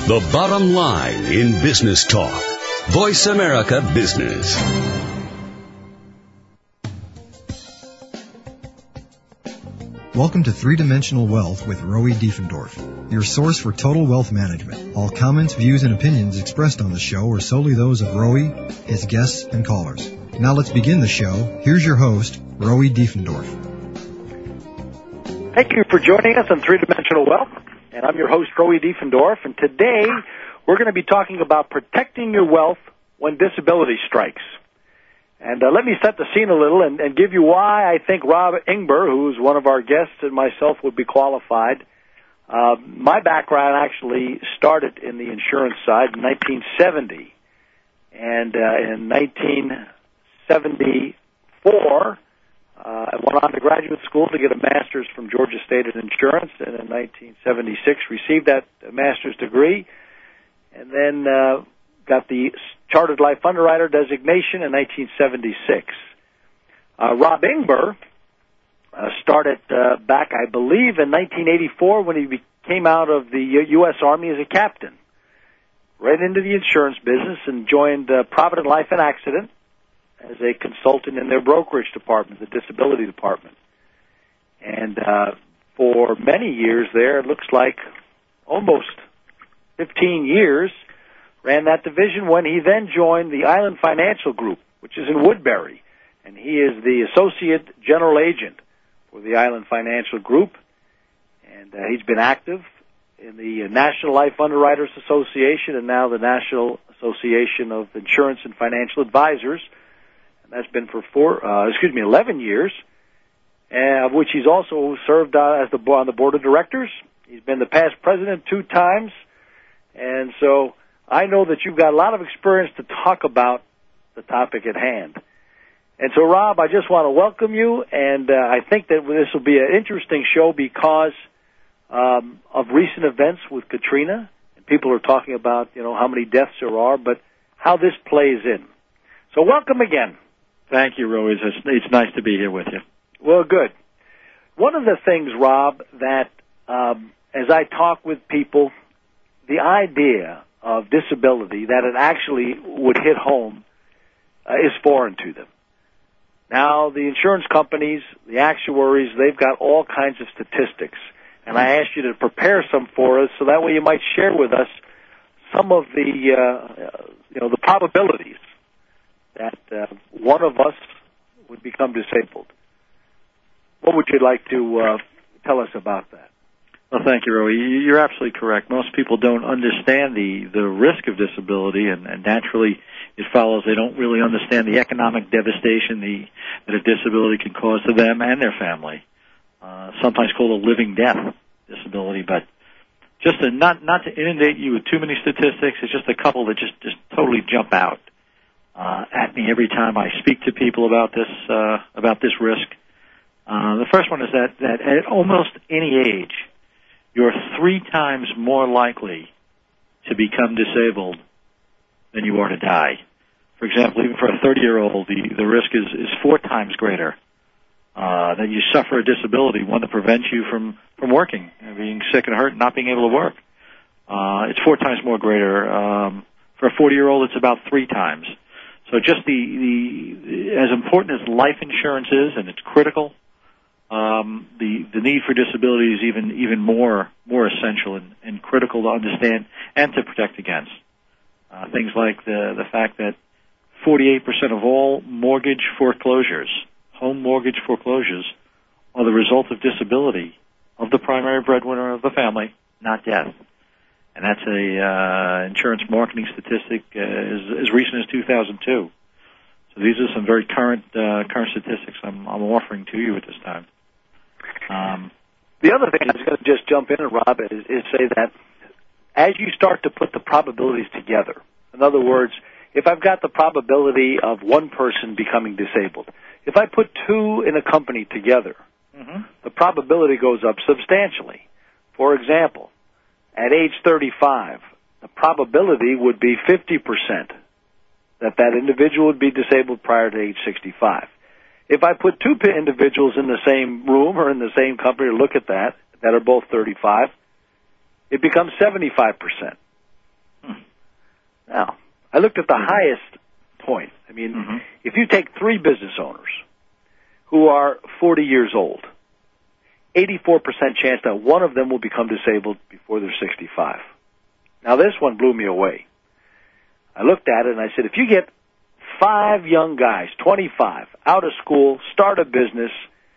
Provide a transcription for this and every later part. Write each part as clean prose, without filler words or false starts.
The bottom line in business talk. Voice America Business. Welcome to Three-Dimensional Wealth with Rowie Diefendorf, your source for total wealth management. All comments, views, and opinions expressed on the show are solely those of Rowie, his guests, and callers. Now let's begin the show. Here's your host, Rowie Diefendorf. Thank you for joining us on Three-Dimensional Wealth, and I'm your host, Rowie Diefendorf, and today we're going to be talking about protecting your wealth when disability strikes. And let me set the scene a little and give you why I think Rob Ingber, who's one of our guests, and myself would be qualified. My background actually started in the insurance side in 1970. And in 1974, I went on to graduate school to get a master's from Georgia State in insurance, and in 1976 received that master's degree, and then got the Chartered Life Underwriter designation in 1976. Rob Ingber started back, I believe, in 1984 when he came out of the U.S. Army as a captain, right into the insurance business, and joined Provident Life and Accident as a consultant in their brokerage department, the disability department. And for many years there, it looks like almost 15 years, ran that division when he then joined the Island Financial Group, which is in Woodbury. And he is the Associate General Agent for the Island Financial Group. And he's been active in the National Life Underwriters Association and now the National Association of Insurance and Financial Advisors. And that's been for 11 years, of which he's also served on the board of directors. He's been the past president 2 times. And so I know that you've got a lot of experience to talk about the topic at hand. And so, Rob, I just want to welcome you, and I think that this will be an interesting show because of recent events with Katrina. And people are talking about, how many deaths there are, but how this plays in. So welcome again. Thank you, Rowie. It's nice to be here with you. Well, good. One of the things, Rob, that as I talk with people, the idea of disability, that it actually would hit home, is foreign to them. Now, the insurance companies, the actuaries, they've got all kinds of statistics, and I asked you to prepare some for us so that way you might share with us some of the probabilities that one of us would become disabled. What would you like to tell us about that? Well, thank you, Rowie. You're absolutely correct. Most people don't understand the risk of disability, and naturally it follows they don't really understand the economic devastation that a disability can cause to them and their family. Sometimes called a living death disability, but just not to inundate you with too many statistics, it's just a couple that just totally jump out at me every time I speak to people about this risk. The first one is that at almost any age, you're 3 times more likely to become disabled than you are to die. For example, even for a 30-year-old, the risk is 4 times greater that you suffer a disability, one that prevents you from working, being sick and hurt and not being able to work. It's 4 times more greater. For a 40-year-old, it's about 3 times. So just as important as life insurance is, and it's critical, the need for disability is even more essential and critical to understand and to protect against. Things like the fact that 48% of all mortgage foreclosures, home mortgage foreclosures, are the result of disability of the primary breadwinner of the family, not death. And that's a insurance marketing statistic as recent as 2002. So these are some very current statistics I'm offering to you at this time. The other thing I was going to just jump in, Rob, is say that as you start to put the probabilities together, in other words, if I've got the probability of one person becoming disabled, if I put 2 in a company together, the probability goes up substantially. For example, at age 35, the probability would be 50% that individual would be disabled prior to age 65. If I put 2 individuals in the same room or in the same company to look at that are both 35, it becomes 75%. Now, I looked at the highest point. I mean, if you take 3 business owners who are 40 years old, 84% chance that one of them will become disabled before they're 65. Now, this one blew me away. I looked at it and I said, if you get 5 young guys, 25, out of school, start a business,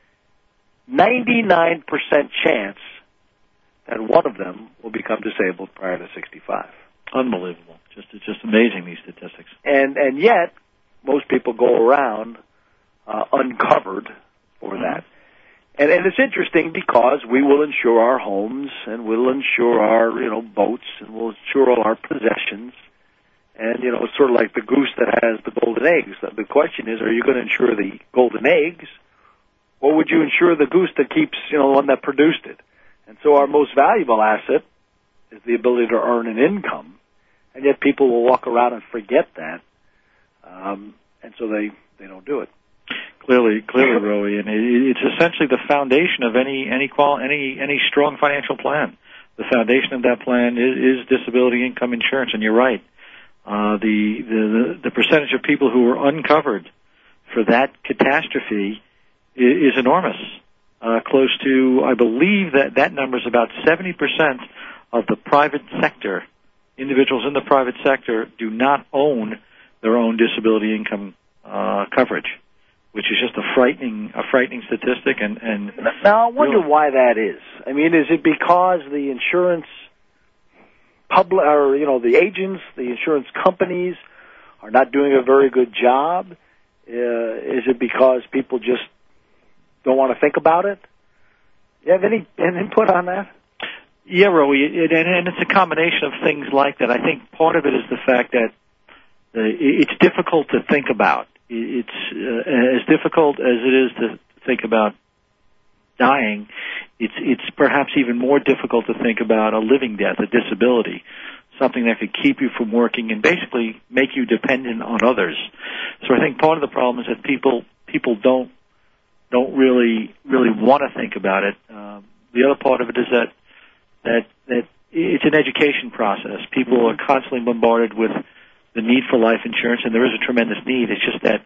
99% chance that one of them will become disabled prior to 65. Unbelievable. It's just amazing, these statistics. And yet, most people go around uncovered for that. And it's interesting because we will insure our homes and we'll insure our, boats and we'll insure all our possessions. And, it's sort of like the goose that has the golden eggs. The question is, are you going to insure the golden eggs, or would you insure the goose that keeps, the one that produced it? And so our most valuable asset is the ability to earn an income. And yet people will walk around and forget that. And so they don't do it. Clearly, Rowie, and it's essentially the foundation of any strong financial plan. The foundation of that plan is disability income insurance, and you're right. The percentage of people who are uncovered for that catastrophe is enormous. Close to, I believe that number is about 70% of the private sector. Individuals in the private sector do not own their own disability income coverage, which is just a frightening statistic. And now I wonder why that is. I mean, is it because the insurance the agents, the insurance companies are not doing a very good job? Is it because people just don't want to think about it? You have any input on that? Yeah, Rowie, and it's a combination of things like that. I think part of it is the fact that it's difficult to think about. It's as difficult as it is to think about dying. It's perhaps even more difficult to think about a living death, a disability, something that could keep you from working and basically make you dependent on others. So I think part of the problem is that people don't really want to think about it. The other part of it is that it's an education process. People are constantly bombarded with the need for life insurance, and there is a tremendous need. It's just that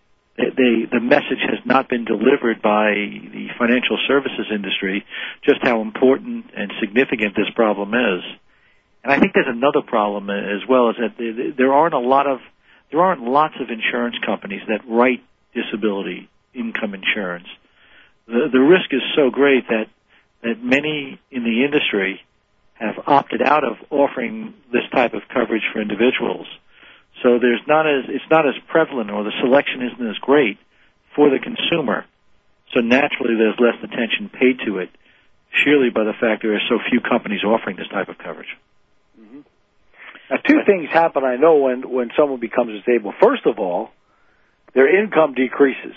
the message has not been delivered by the financial services industry, just how important and significant this problem is. And I think there's another problem as well, is that there aren't lots of insurance companies that write disability income insurance. The risk is so great that many in the industry have opted out of offering this type of coverage for individuals. So it's not as prevalent, or the selection isn't as great for the consumer. So naturally there's less attention paid to it, sheerly by the fact there are so few companies offering this type of coverage. Mm-hmm. Now, 2 things happen, I know, when someone becomes disabled. First of all, their income decreases,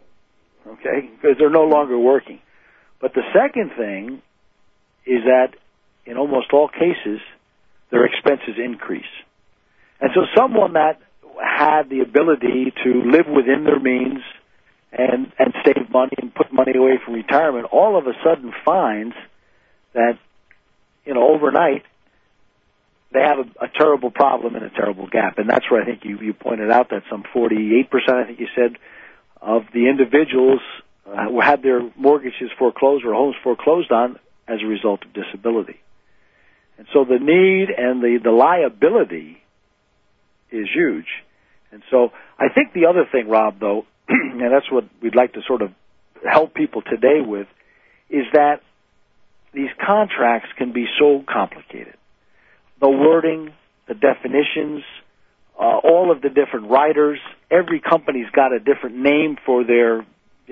okay, because they're no longer working. But the second thing is that in almost all cases, their expenses increase. And so someone that had the ability to live within their means and save money and put money away for retirement all of a sudden finds that, overnight they have a terrible problem and a terrible gap. And that's where I think you pointed out that some 48%, I think you said, of the individuals who had their mortgages foreclosed or homes foreclosed on as a result of disability. And so the need and the liability is huge. And so I think the other thing, Rob, though, and that's what we'd like to sort of help people today with, is that these contracts can be so complicated. The wording, the definitions, all of the different writers, every company's got a different name for their,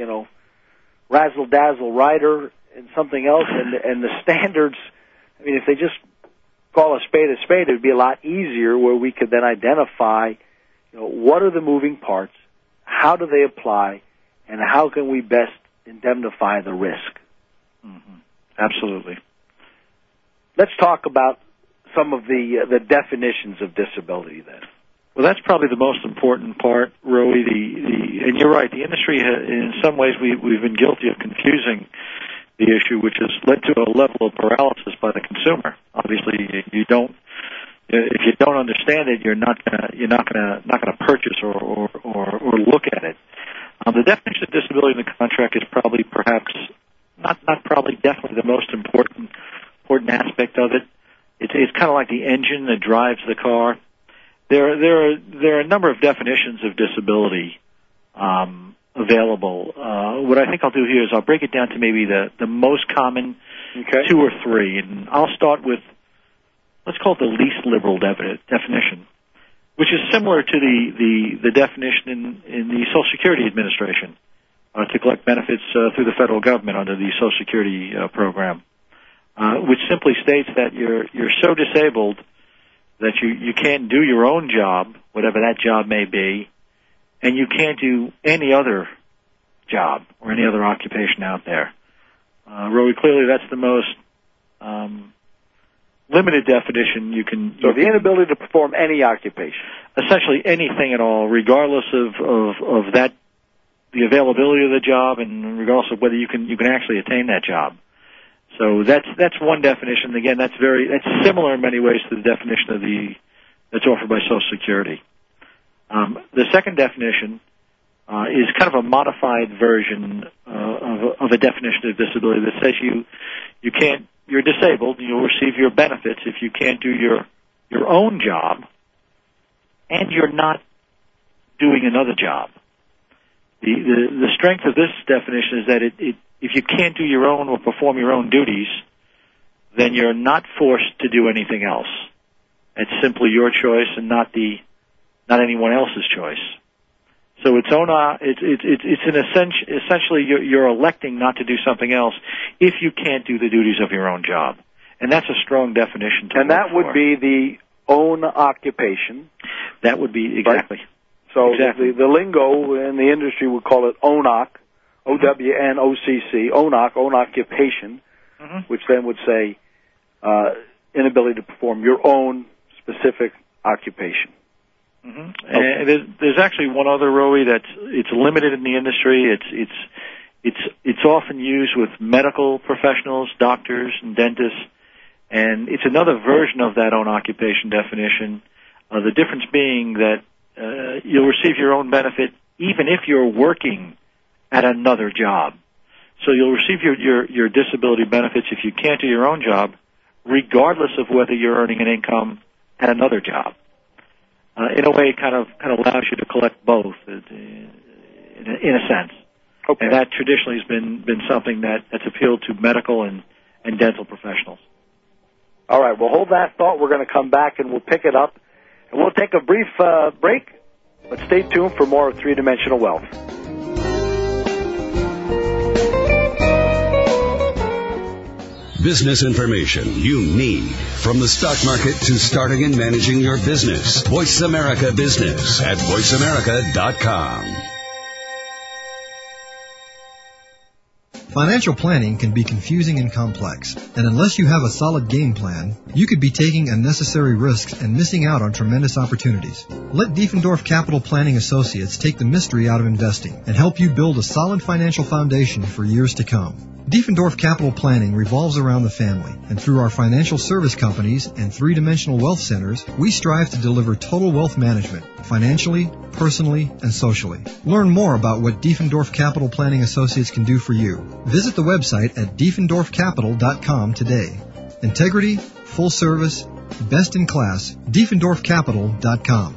razzle-dazzle writer and something else, and the standards, I mean, if they just call a spade, it would be a lot easier where we could then identify, what are the moving parts, how do they apply, and how can we best indemnify the risk. Mm-hmm. Absolutely. Let's talk about some of the definitions of disability then. Well, that's probably the most important part, Rowie. And you're right, the industry, in some ways, we've been guilty of confusing the issue, which has led to a level of paralysis by the consumer. Obviously, you don't if you don't understand it, you're not gonna purchase or look at it. The definition of disability in the contract is probably, perhaps, definitely the most important aspect of it. It's kind of like the engine that drives the car. There are a number of definitions of disability available. What I think I'll do here is I'll break it down to maybe the most common two or three, and I'll start with, let's call it the least liberal definition, which is similar to the definition in the Social Security Administration to collect benefits through the federal government under the Social Security program, which simply states that you're so disabled that you can't do your own job, whatever that job may be, and you can't do any other job or any other occupation out there. Rowie, clearly that's the most limited definition you can... So the inability to perform any occupation. Essentially anything at all, regardless of that, the availability of the job, and regardless of whether you can actually attain that job. So that's one definition. Again, that's similar in many ways to the definition that's offered by Social Security. The second definition is kind of a modified version of a definition of disability that says you're disabled, you'll receive your benefits if you can't do your own job, and you're not doing another job. The strength of this definition is that if you can't do your own or perform your own duties, then you're not forced to do anything else. It's simply your choice and not anyone else's choice. So it's essentially you're electing not to do something else if you can't do the duties of your own job, and that's a strong definition. And that would be the own occupation. That would be exactly. Right? So exactly. The lingo in the industry would call it ONOC, OWNOCC, ONOC, own occupation, which then would say inability to perform your own specific occupation. Okay. And there's actually one other, Rowie, it's limited in the industry. It's often used with medical professionals, doctors, and dentists, and it's another version of that own occupation definition. The difference being that you'll receive your own benefit even if you're working at another job. So you'll receive your disability benefits if you can't do your own job, regardless of whether you're earning an income at another job. In a way, it kind of allows you to collect both, in a sense. Okay. And that traditionally has been something that's appealed to medical and dental professionals. All right, well, hold that thought. We're going to come back and we'll pick it up. And we'll take a brief break, but stay tuned for more of Three-Dimensional Wealth. Business information you need, from the stock market to starting and managing your business. Voice America Business at voiceamerica.com. Financial planning can be confusing and complex, and unless you have a solid game plan, you could be taking unnecessary risks and missing out on tremendous opportunities. Let Diefendorf Capital Planning Associates take the mystery out of investing and help you build a solid financial foundation for years to come. Diefendorf Capital Planning revolves around the family, and through our financial service companies and three-dimensional wealth centers, we strive to deliver total wealth management, financially, personally, and socially. Learn more about what Diefendorf Capital Planning Associates can do for you. Visit the website at diefendorfcapital.com today. Integrity, full service, best in class, diefendorfcapital.com.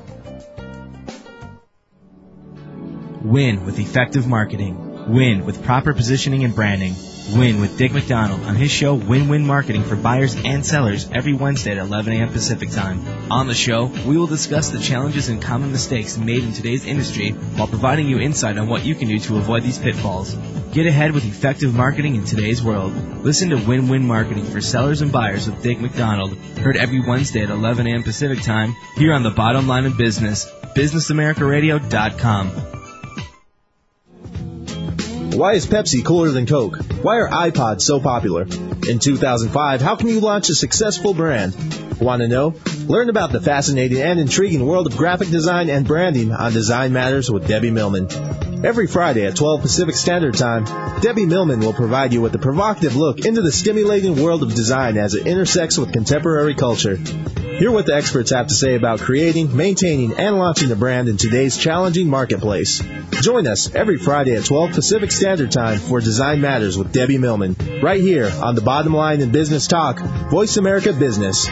Win with effective marketing. Win with proper positioning and branding. Win with Dick McDonald on his show Win-Win Marketing for buyers and sellers every Wednesday at 11 a.m. Pacific Time. On the show, we will discuss the challenges and common mistakes made in today's industry while providing you insight on what you can do to avoid these pitfalls. Get ahead with effective marketing in today's world. Listen to Win-Win Marketing for sellers and buyers with Dick McDonald, heard every Wednesday at 11 a.m. Pacific Time here on The Bottom Line of Business, BusinessAmericaRadio.com. Why is Pepsi cooler than Coke? Why are iPods so popular? In 2005, how can you launch a successful brand? Want to know? Learn about the fascinating and intriguing world of graphic design and branding on Design Matters with Debbie Millman. Every Friday at 12 Pacific Standard Time, Debbie Millman will provide you with a provocative look into the stimulating world of design as it intersects with contemporary culture. Hear what the experts have to say about creating, maintaining, and launching a brand in today's challenging marketplace. Join us every Friday at 12 Pacific Standard Time for Design Matters with Debbie Millman, right here on the Bottom Line in Business Talk, Voice America Business.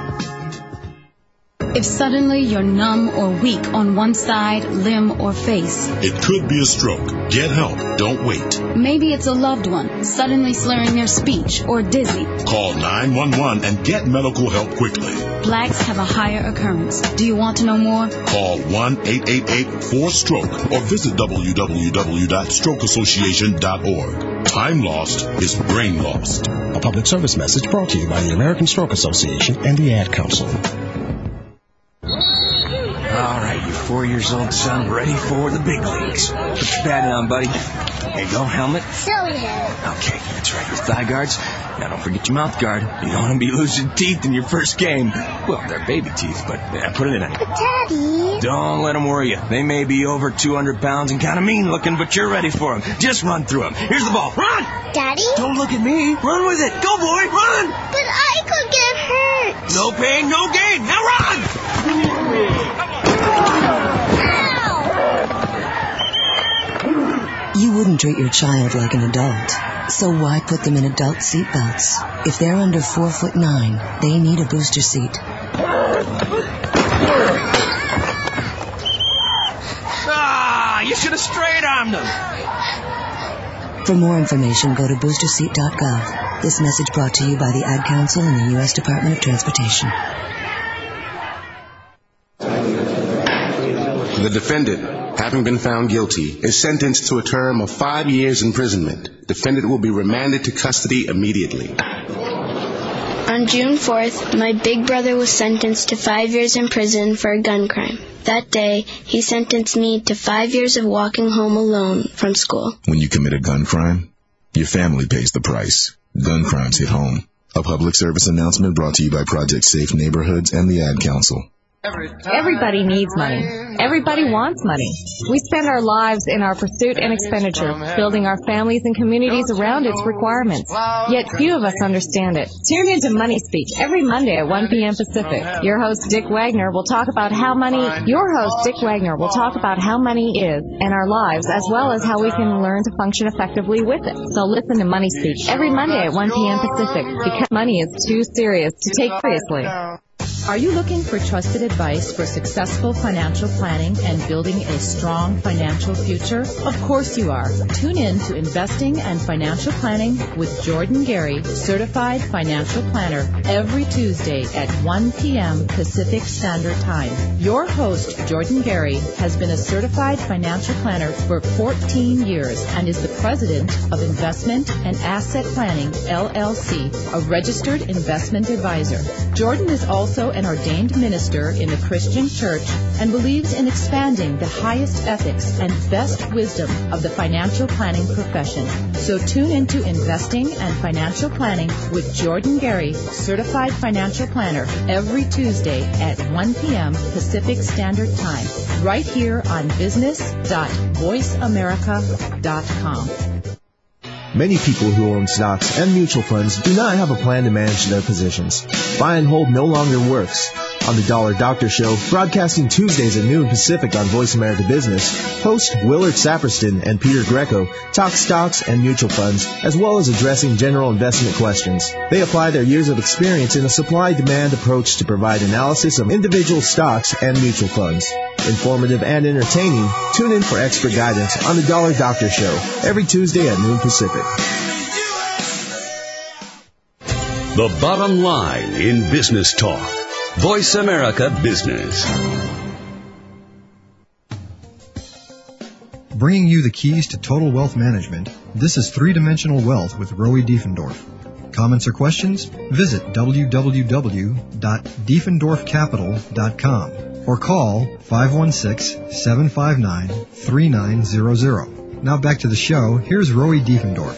If suddenly you're numb or weak on one side, limb, or face. It could be a stroke. Get help. Don't wait. Maybe it's a loved one suddenly slurring their speech or dizzy. Call 911 and get medical help quickly. Blacks have a higher occurrence. Do you want to know more? Call 1-888-4STROKE or visit www.strokeassociation.org. Time lost is brain lost. A public service message brought to you by the American Stroke Association and the Ad Council. All right, your 4-year-old son ready for the big leagues. Put your pad on, buddy. There you go, helmet. Shoulder. Okay, that's right, your thigh guards. Now don't forget your mouth guard. You don't want to be losing teeth in your first game. Well, they're baby teeth, but put it in. But Daddy. Don't let them worry you. They may be over 200 pounds and kind of mean looking, but you're ready for them. Just run through them. Here's the ball. Run! Daddy? Don't look at me. Run with it. Go, boy, run! But I could get hurt. No pain, no gain. Now run! You wouldn't treat your child like an adult, so why put them in adult seat belts? If they're under 4'9", they need a booster seat. You should have straight-armed them. For more information, go to boosterseat.gov. This message brought to you by the Ad Council and the U.S. Department of Transportation. The defendant, having been found guilty, is sentenced to a term of 5 years imprisonment. Defendant will be remanded to custody immediately. On June 4th, my big brother was sentenced to 5 years in prison for a gun crime. That day, he sentenced me to 5 years of walking home alone from school. When you commit a gun crime, your family pays the price. Gun crimes hit home. A public service announcement brought to you by Project Safe Neighborhoods and the Ad Council. Everybody needs money. Everybody wants money. We spend our lives in our pursuit and expenditure, building our families and communities around its requirements. Yet few of us understand it. Tune into Money Speak every Monday at 1 p.m. Pacific. Your host, Dick Wagner, will talk about how money is and our lives, as well as how we can learn to function effectively with it. So listen to Money Speak every Monday at 1 p.m. Pacific, because money is too serious to take seriously. Are you looking for trusted advice for successful financial planning and building a strong financial future? Of course you are. Tune in to Investing and Financial Planning with Jordan Gary, Certified Financial Planner, every Tuesday at 1 p.m. Pacific Standard Time. Your host, Jordan Gary, has been a Certified Financial Planner for 14 years and is the President of Investment and Asset Planning, LLC, a registered investment advisor. Jordan is also an ordained minister in the Christian church and believes in expanding the highest ethics and best wisdom of the financial planning profession. So tune into Investing and Financial Planning with Jordan Gary, Certified Financial Planner, every Tuesday at 1 p.m. Pacific Standard Time, right here on business.voiceamerica.com. Many people who own stocks and mutual funds do not have a plan to manage their positions. Buy and hold no longer works. On the Dollar Doctor Show, broadcasting Tuesdays at noon Pacific on Voice America Business, host Willard Saperston and Peter Greco talk stocks and mutual funds, as well as addressing general investment questions. They apply their years of experience in a supply-demand approach to provide analysis of individual stocks and mutual funds. Informative and entertaining, tune in for expert guidance on the Dollar Doctor Show every Tuesday at noon Pacific. The bottom line in business talk. Voice America Business. Bringing you the keys to total wealth management, this is Three-Dimensional Wealth with Rowie Diefendorf. Comments or questions? Visit www.diefendorfcapital.com or call 516-759-3900. Now back to the show. Here's Rowie Diefendorf.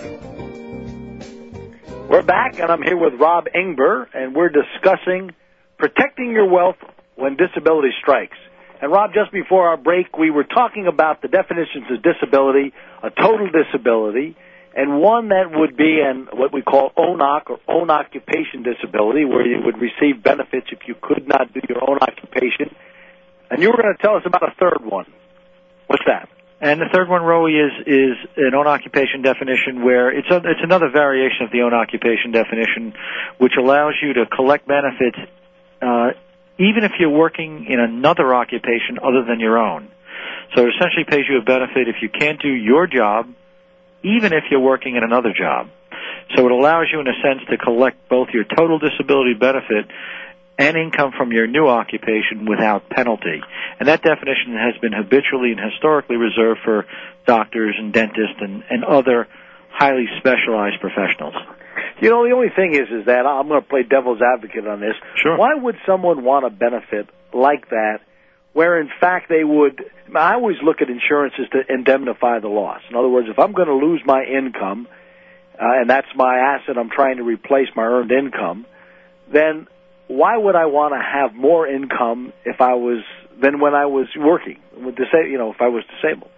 We're back, and I'm here with Rob Ingber, and we're discussing protecting your wealth when disability strikes. And Rob, just before our break, we were talking about the definitions of disability, a total disability, and one that would be what we call ONOC, or own occupation disability, where you would receive benefits if you could not do your own occupation. And you were going to tell us about a third one. What's that? And the third one, Roe, is an own occupation definition where it's another variation of the own occupation definition, which allows you to collect benefits even if you're working in another occupation other than your own. So it essentially pays you a benefit if you can't do your job, even if you're working in another job. So it allows you, in a sense, to collect both your total disability benefit and income from your new occupation without penalty. And that definition has been habitually and historically reserved for doctors and dentists and other highly specialized professionals. You know, the only thing is that I'm going to play devil's advocate on this. Sure. Why would someone want a benefit like that where, in fact, they would... I always look at insurances to indemnify the loss. In other words, if I'm going to lose my income, and that's my asset I'm trying to replace, my earned income, then why would I want to have more income than when I was working, if I was disabled?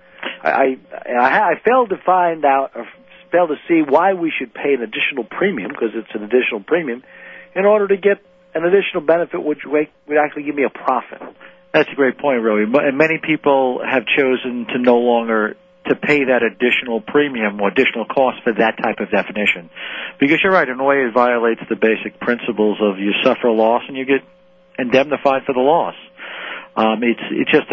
I failed to find out, or failed to see why we should pay an additional premium, because it's an additional premium, in order to get an additional benefit which would actually give me a profit. That's a great point, Rowie. And many people have chosen to no longer to pay that additional premium or additional cost for that type of definition. Because you're right, in a way it violates the basic principles of you suffer a loss and you get indemnified for the loss. It's just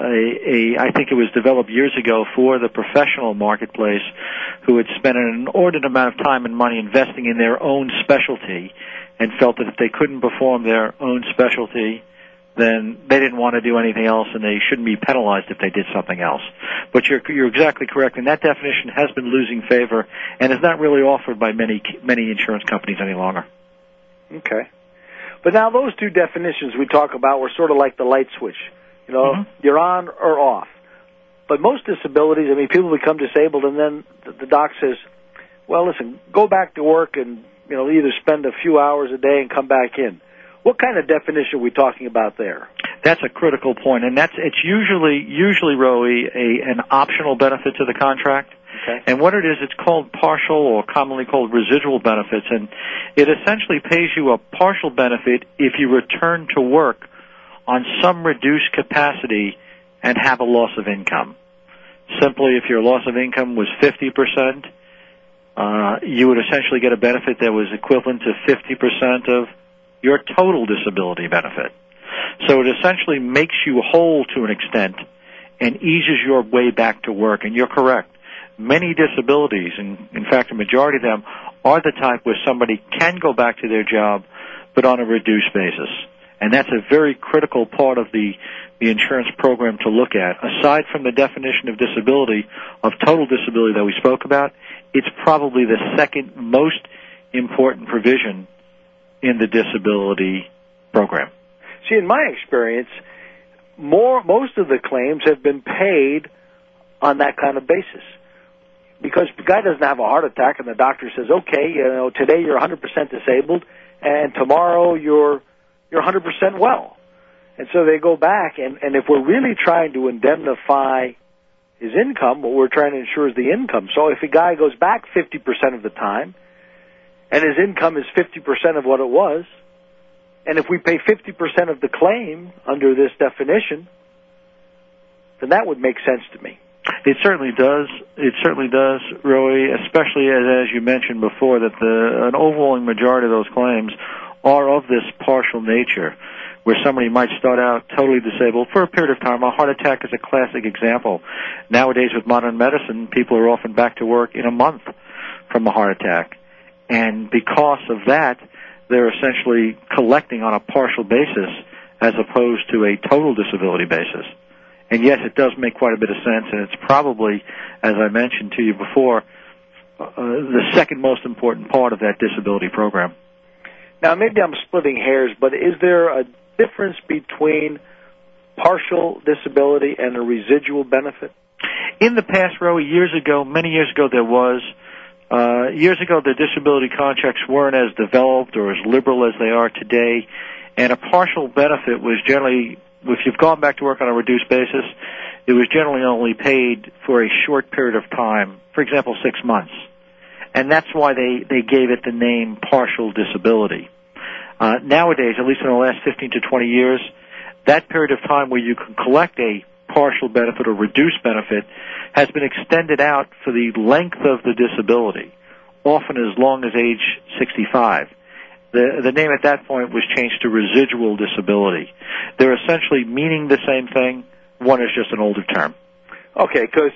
I think it was developed years ago for the professional marketplace who had spent an inordinate amount of time and money investing in their own specialty and felt that if they couldn't perform their own specialty, then they didn't want to do anything else, and they shouldn't be penalized if they did something else. But you're exactly correct, and that definition has been losing favor and is not really offered by many insurance companies any longer. Okay. But now those two definitions we talk about were sort of like the light switch. You know, You're on or off. But most disabilities, people become disabled, and then the doc says, well, listen, go back to work and, either spend a few hours a day and come back in. What kind of definition are we talking about there? That's a critical point, and it's usually Rowie, an optional benefit to the contract. Okay. And what it is, it's called partial, or commonly called residual benefits, and it essentially pays you a partial benefit if you return to work on some reduced capacity and have a loss of income. Simply, if your loss of income was 50%, you would essentially get a benefit that was equivalent to 50% of your total disability benefit. So it essentially makes you whole to an extent and eases your way back to work. And you're correct. Many disabilities, and in fact a majority of them, are the type where somebody can go back to their job but on a reduced basis. And that's a very critical part of the insurance program to look at. Aside from the definition of disability, of total disability that we spoke about, it's probably the second most important provision in the disability program. See, in my experience, most of the claims have been paid on that kind of basis. Because the guy doesn't have a heart attack and the doctor says, okay, today you're 100% disabled and tomorrow you're 100% well. And so they go back, and if we're really trying to indemnify his income, what we're trying to insure is the income. So if a guy goes back 50% of the time and his income is 50% of what it was, and if we pay 50% of the claim under this definition, then that would make sense to me. It certainly does. It certainly does, Rowie, especially as you mentioned before, that an overwhelming majority of those claims are of this partial nature, where somebody might start out totally disabled for a period of time. A heart attack is a classic example. Nowadays with modern medicine, people are often back to work in a month from a heart attack. And because of that, they're essentially collecting on a partial basis as opposed to a total disability basis. And yes, it does make quite a bit of sense, and it's probably, as I mentioned to you before, the second most important part of that disability program. Now, maybe I'm splitting hairs, but is there a difference between partial disability and a residual benefit? In the past, Rowie, many years ago, there was. Years ago, the disability contracts weren't as developed or as liberal as they are today, and a partial benefit was generally, if you've gone back to work on a reduced basis, it was generally only paid for a short period of time, for example, 6 months. and that's why they gave it the name partial disability. Nowadays, at least in the last 15 to 20 years, that period of time where you can collect a partial benefit or reduced benefit has been extended out for the length of the disability, often as long as age 65. The name at that point was changed to residual disability. They're essentially meaning the same thing. One is just an older term. Okay, because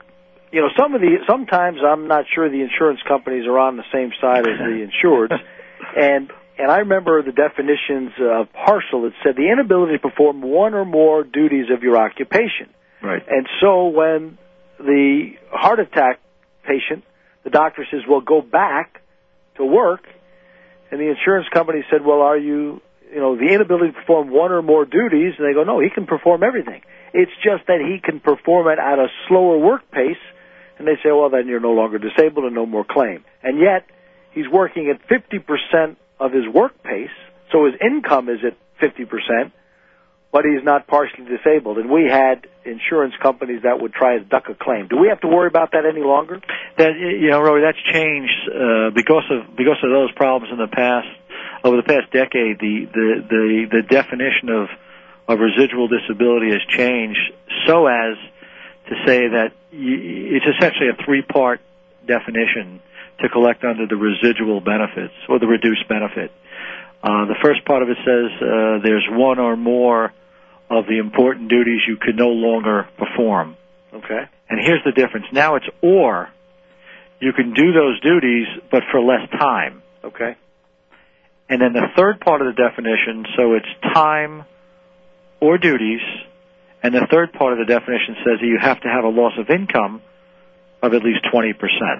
sometimes I'm not sure the insurance companies are on the same side as the insureds, and I remember the definitions of partial. It said the inability to perform one or more duties of your occupation. Right. And so when the heart attack patient, the doctor says, well, go back to work, and the insurance company said, well, are you, the inability to perform one or more duties? And they go, no, he can perform everything. It's just that he can perform it at a slower work pace, and they say, well, then you're no longer disabled and no more claim. And yet, he's working at 50% of his work pace, so his income is at 50%, but he's not partially disabled. And we had insurance companies that would try to duck a claim. Do we have to worry about that any longer? Roy, that's changed because of those problems in the past. Over the past decade, the definition of residual disability has changed so as to say that it's essentially a three-part definition to collect under the residual benefits or the reduced benefit. The first part of it says there's one or more of the important duties you can no longer perform. Okay. And here's the difference. Now it's or. You can do those duties, but for less time. Okay. And then the third part of the definition, so it's time or duties, and the third part of the definition says that you have to have a loss of income of at least 20%.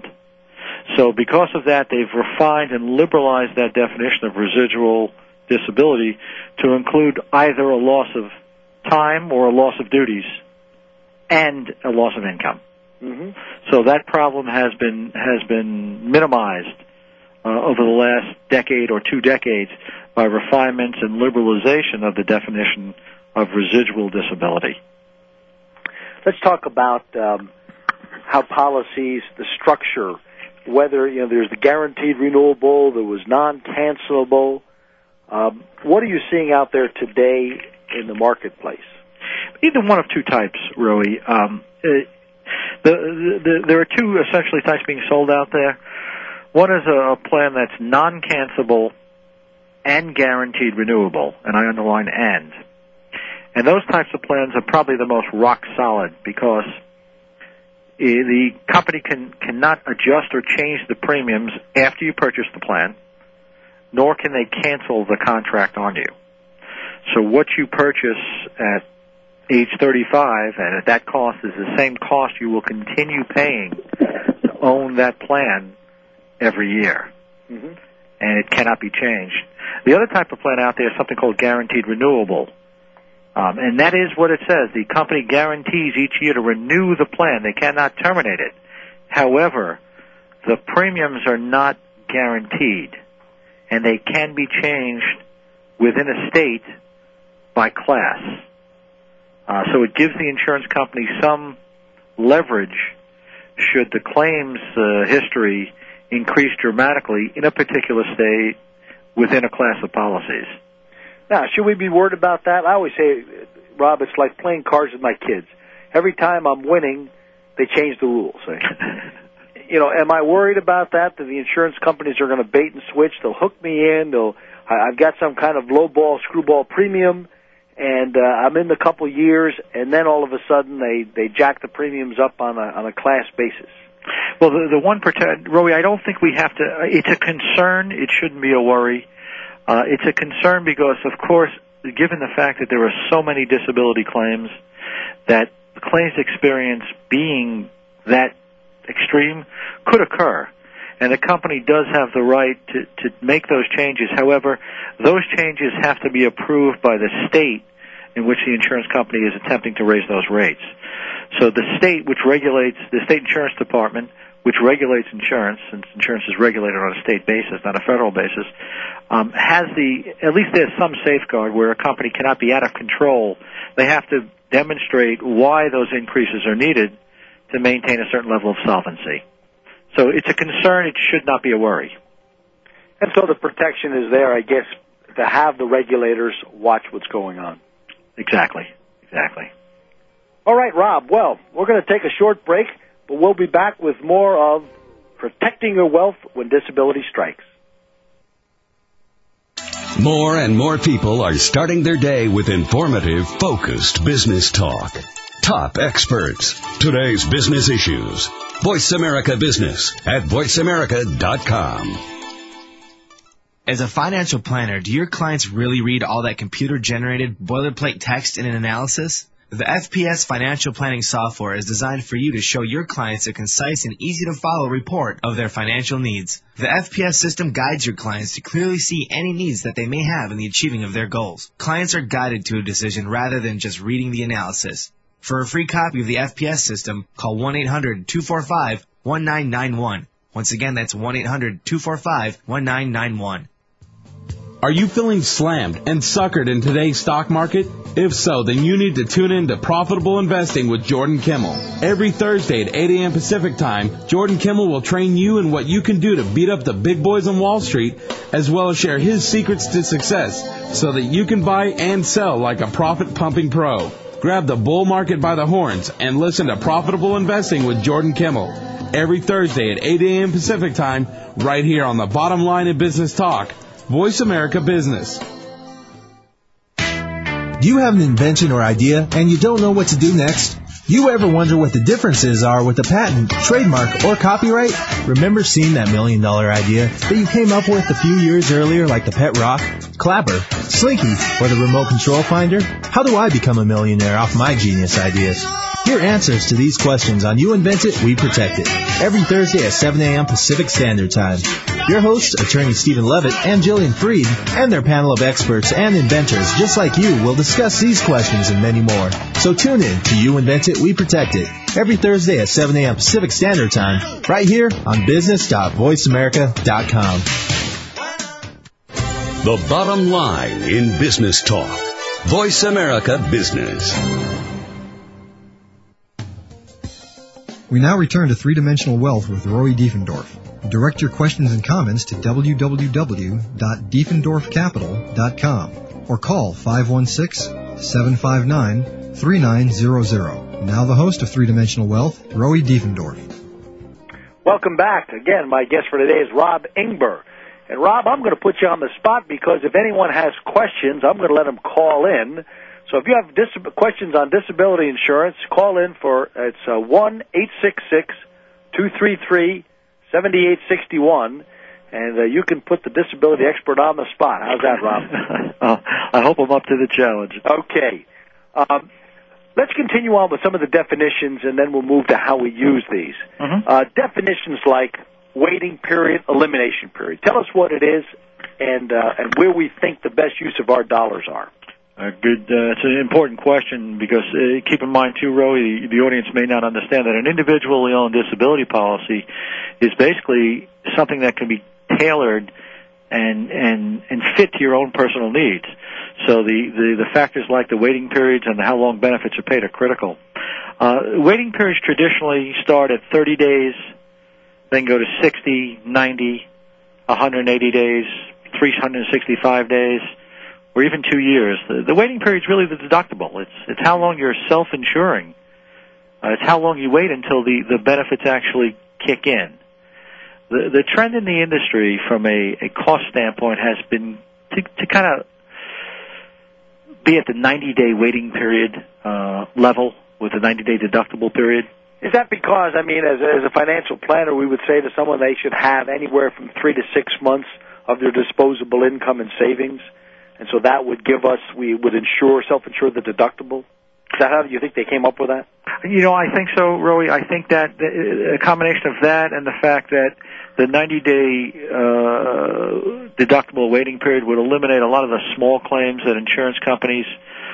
So because of that, they've refined and liberalized that definition of residual disability to include either a loss of time or a loss of duties and a loss of income. Mm-hmm. So that problem has been minimized over the last decade or 2 decades by refinements and liberalization of the definition of residual disability. Let's talk about how policies, the structure, whether there's the guaranteed renewable, there was non-cancelable. What are you seeing out there today in the marketplace? Either one of two types, Roy. There are two essentially types being sold out there. One is a plan that's non-cancelable and guaranteed renewable, and I underline and. And those types of plans are probably the most rock solid because the company cannot adjust or change the premiums after you purchase the plan, nor can they cancel the contract on you. So what you purchase at age 35, and at that cost is the same cost you will continue paying to own that plan every year. Mm-hmm. And it cannot be changed. The other type of plan out there is something called guaranteed renewable. And that is what it says. The company guarantees each year to renew the plan. They cannot terminate it. However, the premiums are not guaranteed, and they can be changed within a state by class. So it gives the insurance company some leverage should the claims history increase dramatically in a particular state within a class of policies. Now, should we be worried about that? I always say, Rob, it's like playing cards with my kids. Every time I'm winning, they change the rules. Am I worried about that the insurance companies are going to bait and switch? They'll hook me in. I've got some kind of low-ball, screwball premium, and I'm in a couple years, and then all of a sudden they jack the premiums up on a class basis. Well, the one Rowie, I don't think we have to. It's a concern. It shouldn't be a worry. It's a concern because, of course, given the fact that there are so many disability claims, that claims experience being that extreme could occur. And the company does have the right to make those changes. However, those changes have to be approved by the state in which the insurance company is attempting to raise those rates. So the state, which regulates, the state insurance department, which regulates insurance, since insurance is regulated on a state basis, not a federal basis, at least there's some safeguard where a company cannot be out of control. They have to demonstrate why those increases are needed to maintain a certain level of solvency. So it's a concern. It should not be a worry. And so the protection is there, I guess, to have the regulators watch what's going on. Exactly. All right, Rob. Well, we're going to take a short break, but we'll be back with more of Protecting Your Wealth When Disability Strikes. More and more people are starting their day with informative, focused business talk. Top experts. Today's business issues. Voice America Business at voiceamerica.com. As a financial planner, do your clients really read all that computer-generated boilerplate text in an analysis? The FPS financial planning software is designed for you to show your clients a concise and easy-to-follow report of their financial needs. The FPS system guides your clients to clearly see any needs that they may have in the achieving of their goals. Clients are guided to a decision rather than just reading the analysis. For a free copy of the FPS system, call 1-800-245-1991. Once again, that's 1-800-245-1991. Are you feeling slammed and suckered in today's stock market? If so, then you need to tune in to Profitable Investing with Jordan Kimmel. Every Thursday at 8 a.m. Pacific Time, Jordan Kimmel will train you in what you can do to beat up the big boys on Wall Street, as well as share his secrets to success so that you can buy and sell like a profit-pumping pro. Grab the bull market by the horns and listen to Profitable Investing with Jordan Kimmel. Every Thursday at 8 a.m. Pacific Time, right here on the Bottom Line in Business Talk. Voice America Business. Do you have an invention or idea and you don't know what to do next? You ever wonder what the differences are with a patent, trademark, or copyright? Remember seeing that $1 million idea that you came up with a few years earlier, like the Pet Rock, Clapper, Slinky, or the Remote Control Finder? How do I become a millionaire off my genius ideas? Hear answers to these questions on You Invent It, We Protect It, every Thursday at 7 a.m. Pacific Standard Time. Your hosts, attorney Stephen Levitt and Jillian Freed, and their panel of experts and inventors just like you will discuss these questions and many more. So tune in to You Invent It, We Protect It, every Thursday at 7 a.m. Pacific Standard Time, right here on business.voiceamerica.com. The bottom line in business talk. Voice America Business. We now return to Three-Dimensional Wealth with Roy Diefendorf. Direct your questions and comments to www.diefendorfcapital.com or call 516-759-3900. Now the host of Three-Dimensional Wealth, Roy Diefendorf. Welcome back. Again, my guest for today is Rob Ingber. And Rob, I'm going to put you on the spot because if anyone has questions, I'm going to let them call in. So if you have questions on disability insurance, call in for, it's 1-866-233-7861, and you can put the disability expert on the spot. How's that, Rob? I hope I'm up to the challenge. Okay. Let's continue on with some of the definitions, and then we'll move to how we use these. Definitions like waiting period, elimination period. Tell us what it is and where we think the best use of our dollars are. Good. It's an important question because keep in mind, too, Roy, the audience may not understand that an individually owned disability policy is basically something that can be tailored and fit to your own personal needs. So the factors like the waiting periods and how long benefits are paid are critical. Waiting periods traditionally start at 30 days, then go to 60, 90, 180 days, 365 days, or even 2 years. The waiting period is really the deductible. It's how long you're self-insuring. It's how long you wait until the benefits actually kick in. The trend in the industry from a cost standpoint has been to kind of be at the 90-day waiting period level with a 90-day deductible period. Is that because, I mean, as a financial planner, we would say to someone they should have anywhere from 3 to 6 months of their disposable income and savings? And so that would give us, we would self-insure the deductible? Is that how you think they came up with that? You know, I think so, Roy. I think that a combination of that and the fact that the 90-day deductible waiting period would eliminate a lot of the small claims that insurance companies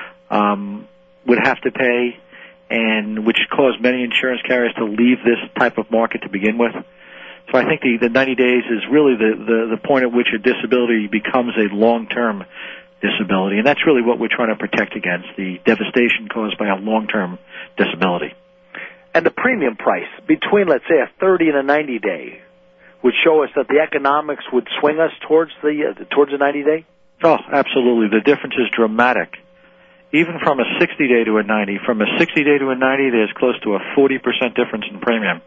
would have to pay, and which caused many insurance carriers to leave this type of market to begin with. So I think the 90 days is really the point at which a disability becomes a long-term disability, and that's really what we're trying to protect against, the devastation caused by a long-term disability. and the premium price between, let's say, a 30 and a 90-day would show us that the economics would swing us towards the 90-day? Oh, absolutely. The difference is dramatic. Even from a 60-day to a 90. From a 60-day to a 90, there's close to a 40% difference in premium.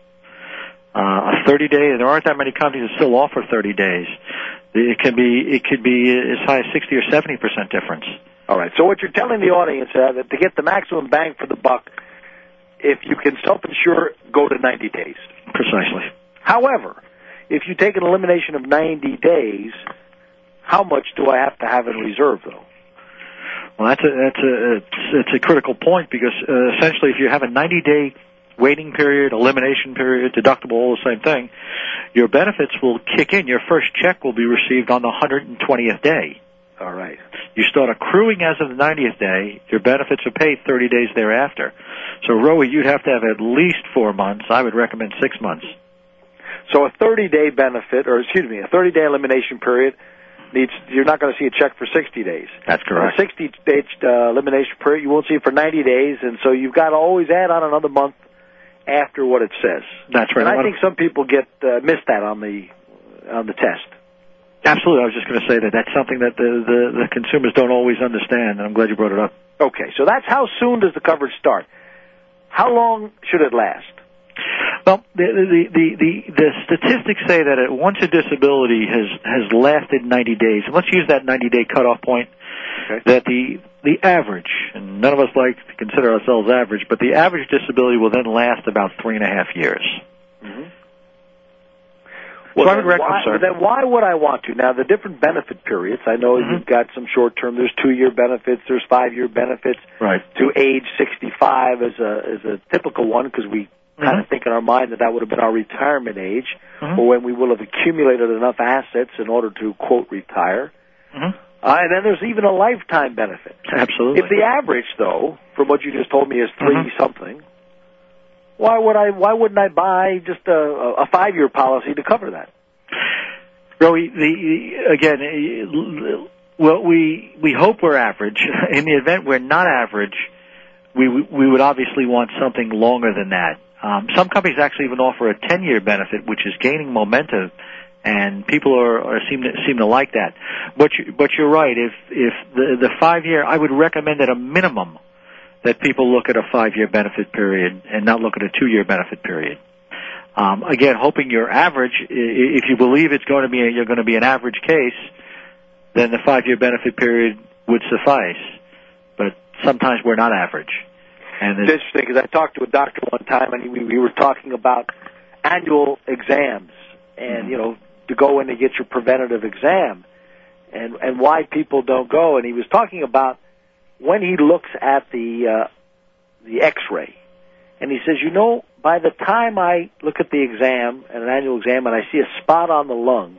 A 30-day, there aren't that many companies that still offer 30 days. It could be as high as 60 or 70% difference. All right. So what you're telling the audience is that to get the maximum bang for the buck, if you can self-insure, go to 90 days. Precisely. However, if you take an elimination of 90 days, how much do I have to have in reserve, though? Well, that's a critical point because essentially, if you have a 90-day waiting period, elimination period, deductible, all the same thing, your benefits will kick in. Your first check will be received on the 120th day. All right. You start accruing as of the 90th day. Your benefits are paid 30 days thereafter. So, Rowie, you'd have to have at least 4 months. I would recommend 6 months. So a 30-day benefit, or excuse me, a 30-day elimination period you're not going to see a check for 60 days. That's correct. A 60-day elimination period, you won't see it for 90 days, and so you've got to always add on another month after what it says. That's right. And I think some people miss that on the test. Absolutely. I was just going to say that's something that the consumers don't always understand, and I'm glad you brought it up. Okay, so that's how soon does the coverage start? How long should it last? Well, the statistics say that once a disability has lasted 90 days, and let's use that 90-day cutoff point, okay, that the average, and none of us like to consider ourselves average, but the average disability will then last about 3.5 years. Mm-hmm. Well, then why would I want to? Now, the different benefit periods, I know you've got some short-term, there's 2-year benefits, there's 5-year benefits, right, to age 65 is a typical one, because we kind of think in our mind that would have been our retirement age, or when we will have accumulated enough assets in order to, quote, retire. And then there's even a lifetime benefit. Absolutely. If the average, though, from what you just told me, is 3-something, why wouldn't I buy just a 5-year policy to cover that? Rowie, we hope we're average. In the event we're not average, we would obviously want something longer than that. Some companies actually even offer a 10-year benefit, which is gaining momentum, and people seem to like that. But you're right. If the 5-year, I would recommend at a minimum that people look at a 5-year benefit period and not look at a 2-year benefit period. Again, hoping you're average. If you believe you're going to be an average case, then the 5-year benefit period would suffice. But sometimes we're not average. And it's interesting because I talked to a doctor one time, and we were talking about annual exams, and to go in and get your preventative exam, and why people don't go. And he was talking about when he looks at the X-ray, and he says, by the time I look at the exam, an annual exam, and I see a spot on the lung,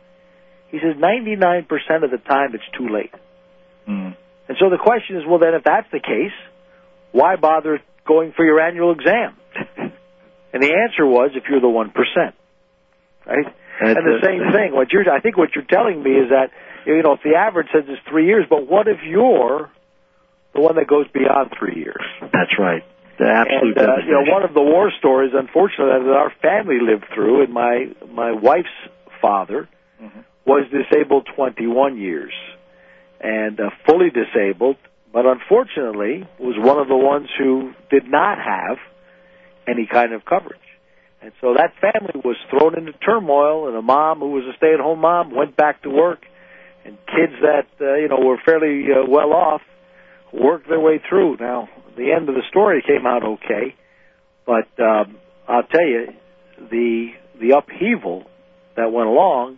he says 99% of the time it's too late. And so the question is, well, then if that's the case, why bother going for your annual exam? And the answer was, if you're the 1%, right? And the same thing. I think what you're telling me is that, if the average says it's 3 years, but what if you're the one that goes beyond 3 years? That's right. The absolute devastation. One of the war stories, unfortunately, that our family lived through, and my wife's father was disabled 21 years, and fully disabled, but unfortunately was one of the ones who did not have any kind of coverage. And so that family was thrown into turmoil, and a mom who was a stay-at-home mom went back to work, and kids that were fairly well off worked their way through. Now, the end of the story came out okay, but I'll tell you, the upheaval that went along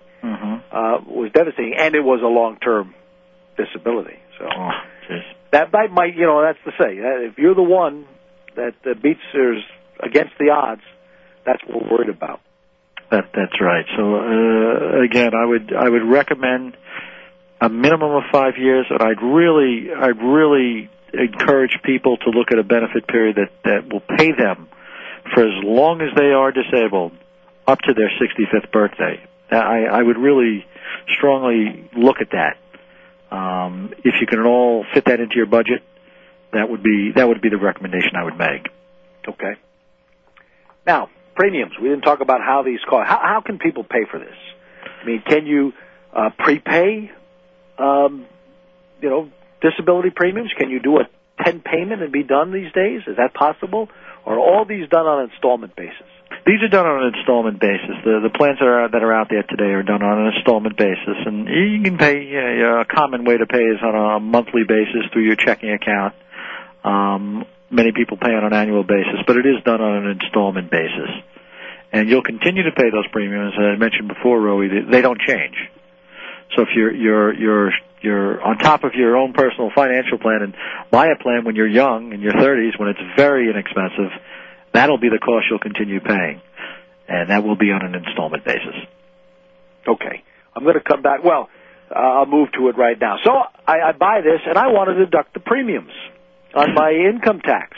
was devastating, and it was a long-term disability. So that might, that's to say, if you're the one that beats against the odds, that's what we're worried about. That's right. So again, I would recommend a minimum of 5 years, and I'd really encourage people to look at a benefit period that will pay them for as long as they are disabled, up to their 65th birthday. I would really strongly look at that. If you can at all fit that into your budget, that would be the recommendation I would make. Okay. Now, premiums. We didn't talk about how these cost. How can people pay for this? I mean, can you prepay, disability premiums? Can you do a 10 payment and be done these days? Is that possible? Or are all these done on an installment basis? These are done on an installment basis. The plans that are out there today are done on an installment basis, and you can pay. A common way to pay is on a monthly basis through your checking account. Many people pay on an annual basis, but it is done on an installment basis. And you'll continue to pay those premiums. As I mentioned before, Rowie, they don't change. So if you're on top of your own personal financial plan and buy a plan when you're young, in your 30s, when it's very inexpensive, that'll be the cost you'll continue paying. And that will be on an installment basis. Okay. I'm going to come back. Well, I'll move to it right now. So I buy this, and I want to deduct the premiums on my income tax.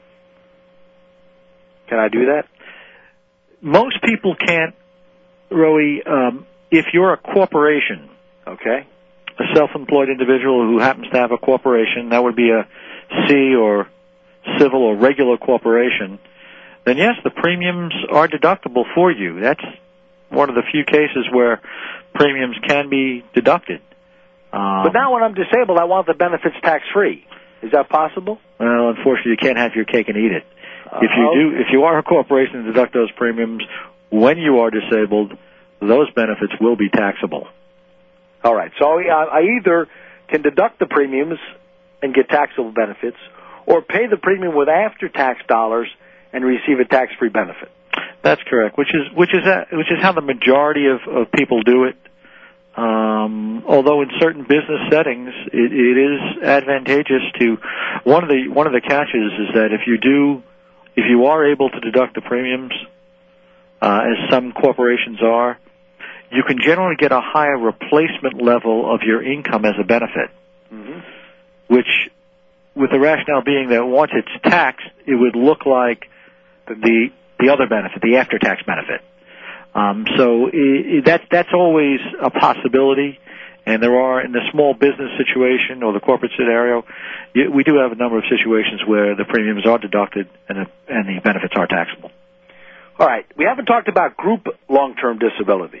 Can I do that? Most people can't, Rowie. If you're a corporation, okay, a self-employed individual who happens to have a corporation, that would be a C or civil or regular corporation, then yes, the premiums are deductible for you. That's one of the few cases where premiums can be deducted. But now when I'm disabled, I want the benefits tax-free. Is that possible? Well, unfortunately, you can't have your cake and eat it. If you are a corporation and deduct those premiums when you are disabled, those benefits will be taxable. All right. So I either can deduct the premiums and get taxable benefits, or pay the premium with after-tax dollars and receive a tax-free benefit. That's correct. Which is how the majority of people do it. Although in certain business settings, it is advantageous to. One of the catches is that if you are able to deduct the premiums, as some corporations are, you can generally get a higher replacement level of your income as a benefit, which, with the rationale being that once it's taxed, it would look like the other benefit, the after-tax benefit. So that's always a possibility, and there are, in the small business situation or the corporate scenario, we do have a number of situations where the premiums are deducted and the benefits are taxable. All right. We haven't talked about group long-term disability.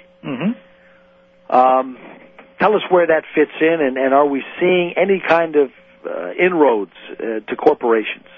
Tell us where that fits in, and are we seeing any kind of inroads to corporations?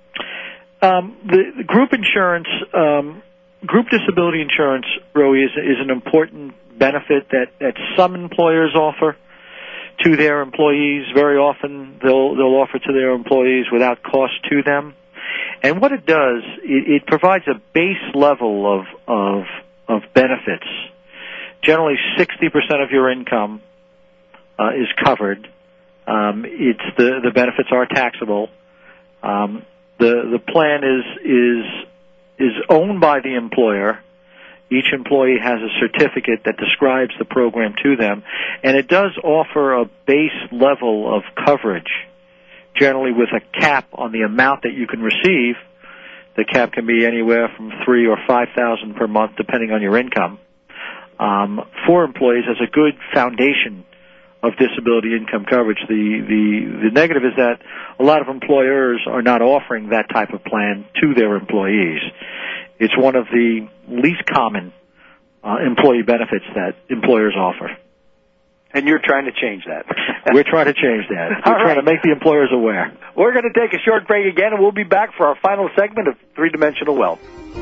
The group insurance, group disability insurance, Rowie, is an important benefit that some employers offer to their employees. Very often they'll offer to their employees without cost to them. And what it does, it provides a base level of benefits. Generally, 60% of your income is covered. The benefits are taxable. The plan is owned by the employer. Each employee has a certificate that describes the program to them, and it does offer a base level of coverage, generally with a cap on the amount that you can receive. The cap can be anywhere from $3,000 or $5,000 per month, depending on your income. For employees, as a good foundation of disability income coverage. The negative is that a lot of employers are not offering that type of plan to their employees. It's one of the least common employee benefits that employers offer. And you're trying to change that. We're trying to change that. We're trying to make the employers aware. We're going to take a short break again, and we'll be back for our final segment of Three-Dimensional Wealth.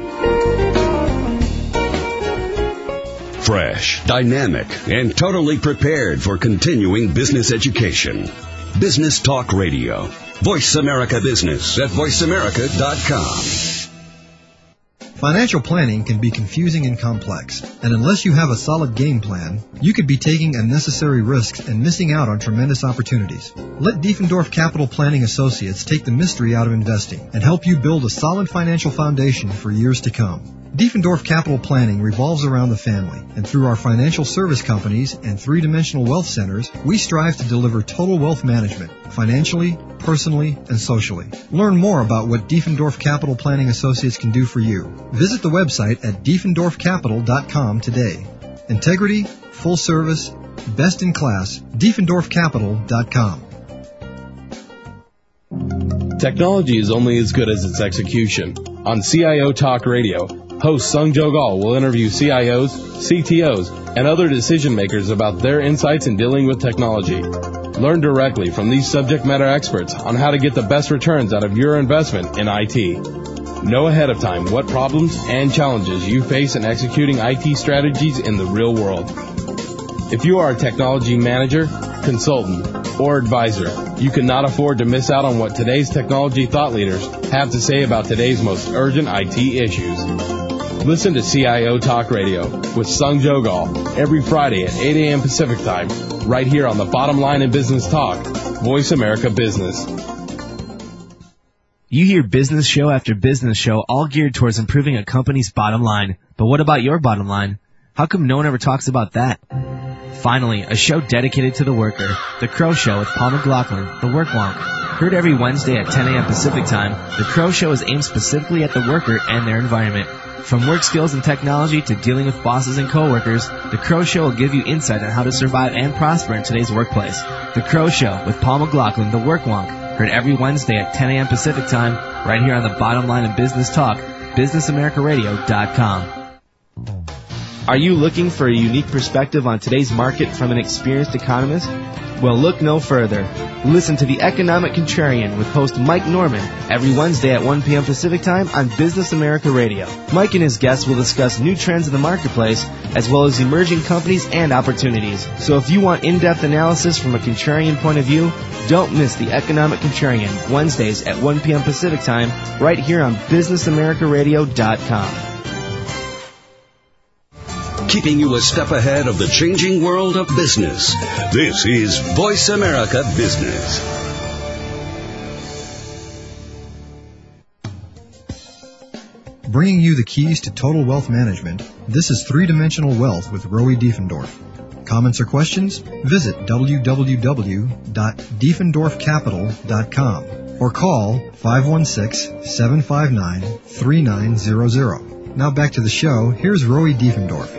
Fresh, dynamic, and totally prepared for continuing business education. Business Talk Radio. Voice America Business at voiceamerica.com. Financial planning can be confusing and complex, and unless you have a solid game plan, you could be taking unnecessary risks and missing out on tremendous opportunities. Let Diefendorf Capital Planning Associates take the mystery out of investing and help you build a solid financial foundation for years to come. Diefendorf Capital Planning revolves around the family, and through our financial service companies and three-dimensional wealth centers, we strive to deliver total wealth management, financially, personally, and socially. Learn more about what Diefendorf Capital Planning Associates can do for you. Visit the website at diefendorfcapital.com today. Integrity, full service, best in class, diefendorfcapital.com. Technology is only as good as its execution. On CIO Talk Radio, Host Sung Jo Gall will interview CIOs, CTOs, and other decision makers about their insights in dealing with technology. Learn directly from these subject matter experts on how to get the best returns out of your investment in IT. Know ahead of time what problems and challenges you face in executing IT strategies in the real world. If you are a technology manager, consultant, or advisor, you cannot afford to miss out on what today's technology thought leaders have to say about today's most urgent IT issues. Listen to CIO Talk Radio with Sung Jo Gall every Friday at 8 a.m. Pacific Time, right here on the Bottom Line in Business Talk, Voice America Business. You hear business show after business show all geared towards improving a company's bottom line. But what about your bottom line? How come no one ever talks about that? Finally, a show dedicated to the worker, The Crow Show with Paul McLaughlin, the Work Wonk. Heard every Wednesday at 10 a.m. Pacific Time, The Crow Show is aimed specifically at the worker and their environment. From work skills and technology to dealing with bosses and coworkers, The Crow Show will give you insight on how to survive and prosper in today's workplace. The Crow Show with Paul McLaughlin, the Work Wonk. Heard every Wednesday at 10 a.m. Pacific Time, right here on the Bottom Line of Business Talk, BusinessAmericaRadio.com. Are you looking for a unique perspective on today's market from an experienced economist? Well, look no further. Listen to The Economic Contrarian with host Mike Norman every Wednesday at 1 p.m. Pacific Time on Business America Radio. Mike and his guests will discuss new trends in the marketplace as well as emerging companies and opportunities. So if you want in-depth analysis from a contrarian point of view, don't miss The Economic Contrarian Wednesdays at 1 p.m. Pacific Time right here on BusinessAmericaRadio.com. Keeping you a step ahead of the changing world of business. This is Voice America Business. Bringing you the keys to total wealth management, this is Three-Dimensional Wealth with Rowie Diefendorf. Comments or questions? Visit www.diefendorfcapital.com or call 516-759-3900. Now back to the show. Here's Rowie Diefendorf.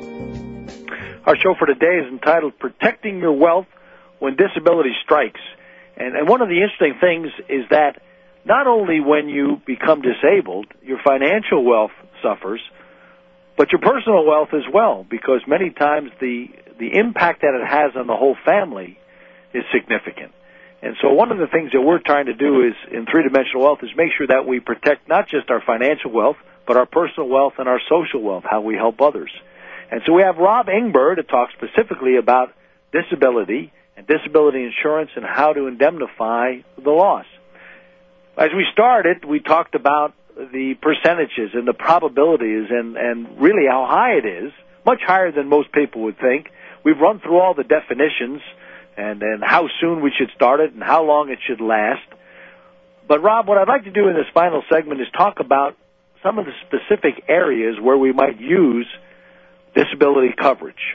Our show for today is entitled Protecting Your Wealth When Disability Strikes. And one of the interesting things is that not only when you become disabled, your financial wealth suffers, but your personal wealth as well, because many times the impact that it has on the whole family is significant. And so one of the things that we're trying to do is in Three-Dimensional Wealth is make sure that we protect not just our financial wealth, but our personal wealth and our social wealth, how we help others. And so we have Rob Ingber to talk specifically about disability and disability insurance and how to indemnify the loss. As we started, we talked about the percentages and the probabilities and really how high it is, much higher than most people would think. We've run through all the definitions and how soon we should start it and how long it should last. But, Rob, what I'd like to do in this final segment is talk about some of the specific areas where we might use disability coverage.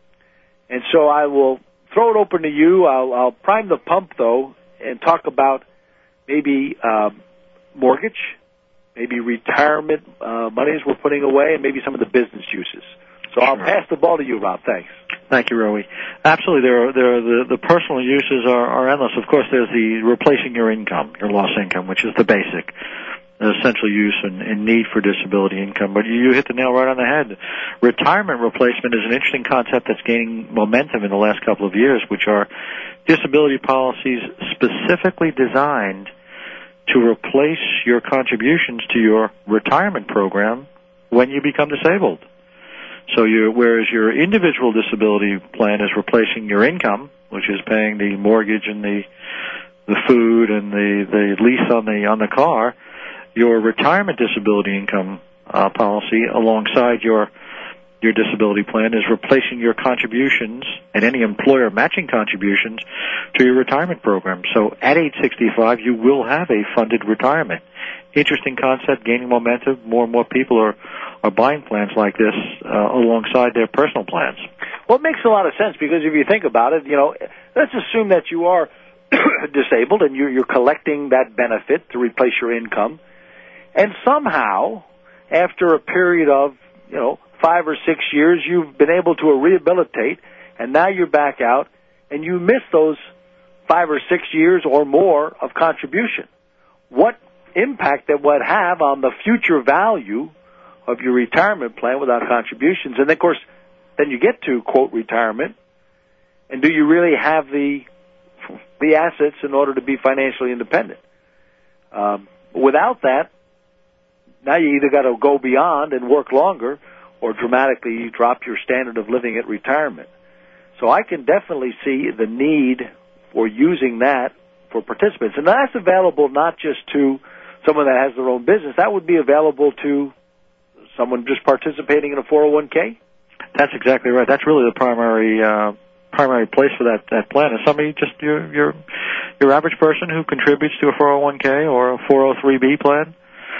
And so I will throw it open to you. I'll prime the pump, though, and talk about maybe mortgage, maybe retirement monies we're putting away, and maybe some of the business uses. So I'll pass the ball to you, Rob. Thanks. Thank you, Rowie. Absolutely, the personal uses are endless. Of course, there's the replacing your income, your lost income, which is the basic essential use and need for disability income. But you hit the nail right on the head. Retirement replacement is an interesting concept that's gaining momentum in the last couple of years, which are disability policies specifically designed to replace your contributions to your retirement program when you become disabled. So whereas your individual disability plan is replacing your income, which is paying the mortgage and the food and the lease on the car, your retirement disability income policy alongside your disability plan is replacing your contributions and any employer matching contributions to your retirement program. So at age 65, you will have a funded retirement. Interesting concept, gaining momentum. More and more people are buying plans like this alongside their personal plans. Well, it makes a lot of sense because if you think about it, let's assume that you are disabled and you're collecting that benefit to replace your income. And somehow, after a period of, 5 or 6 years, you've been able to rehabilitate, and now you're back out, and you miss those 5 or 6 years or more of contribution. What impact that would have on the future value of your retirement plan without contributions. And, of course, then you get to, quote, retirement, and do you really have the assets in order to be financially independent? Without that, now you either got to go beyond and work longer, or dramatically drop your standard of living at retirement. So I can definitely see the need for using that for participants. And that's available not just to someone that has their own business. That would be available to someone just participating in a 401k? That's exactly right. That's really the primary place for that plan is somebody, just your average person who contributes to a 401k or a 403b plan,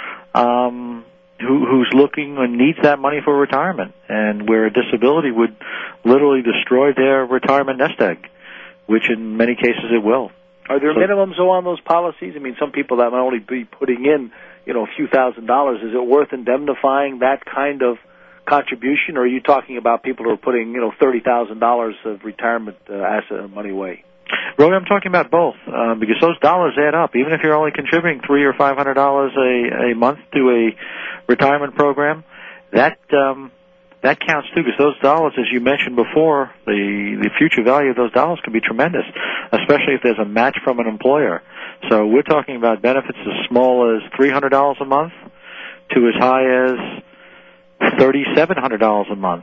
who's looking and needs that money for retirement, and where a disability would literally destroy their retirement nest egg, which in many cases it will. Are there minimums on those policies? I mean, some people that might only be putting in, a few $1,000s. Is it worth indemnifying that kind of contribution, or are you talking about people who are putting, $30,000 of retirement asset money away? Really, I'm talking about both, because those dollars add up. Even if you're only contributing $300 or $500 a month to a retirement program, that counts too, because those dollars, as you mentioned before, the future value of those dollars can be tremendous, especially if there's a match from an employer. So we're talking about benefits as small as $300 a month to as high as $3,700 a month.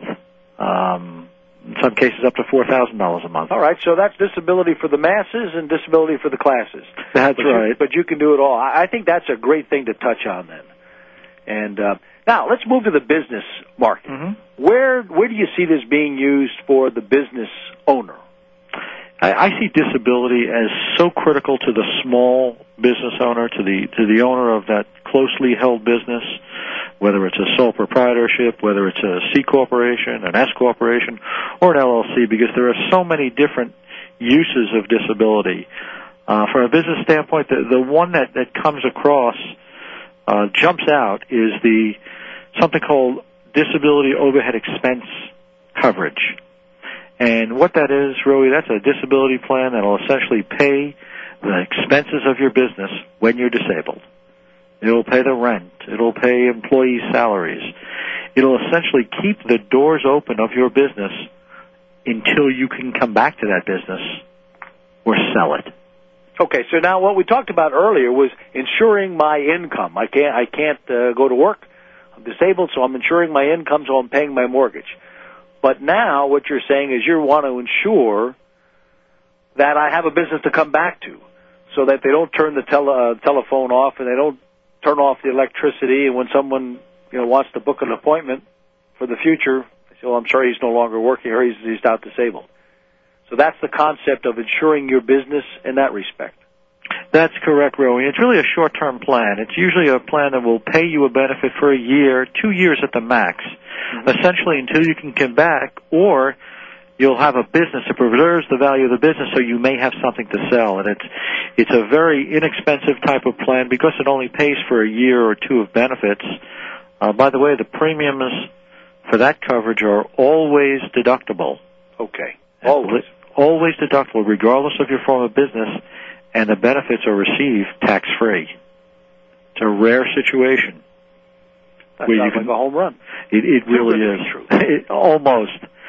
In some cases, up to $4,000 a month. All right, so that's disability for the masses and disability for the classes. That's right. But you can do it all. I think that's a great thing to touch on then. And now let's move to the business market. Mm-hmm. Where do you see this being used for the business owner? I see disability as so critical to the small business owner, to the owner of that closely held business, whether it's a sole proprietorship, whether it's a C corporation, an S corporation, or an LLC, because there are so many different uses of disability. From a business standpoint, the one that comes across, jumps out, is something called disability overhead expense coverage. And what that is, really, that's a disability plan that will essentially pay the expenses of your business when you're disabled. It'll pay the rent. It'll pay employee salaries. It'll essentially keep the doors open of your business until you can come back to that business or sell it. Okay, so now what we talked about earlier was insuring my income. I can't go to work. I'm disabled, so I'm insuring my income, so I'm paying my mortgage. But now what you're saying is you want to ensure that I have a business to come back to, so that they don't turn the telephone off and they don't turn off the electricity. And when someone wants to book an appointment for the future, they say, "Well, I'm sorry, he's no longer working, or he's out disabled." So that's the concept of insuring your business in that respect. That's correct, Rowie. It's really a short-term plan. It's usually a plan that will pay you a benefit for a year, 2 years at the max, essentially until you can come back, or you'll have a business that preserves the value of the business, so you may have something to sell. And it's a very inexpensive type of plan because it only pays for a year or two of benefits. By the way, the premiums for that coverage are always deductible. Okay. Always deductible, regardless of your form of business, and the benefits are received tax-free. It's a rare situation. That sounds like a home run. It really is. Almost.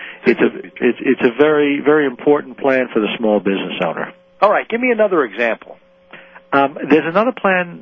It's a very, very important plan for the small business owner. All right, give me another example. There's another plan.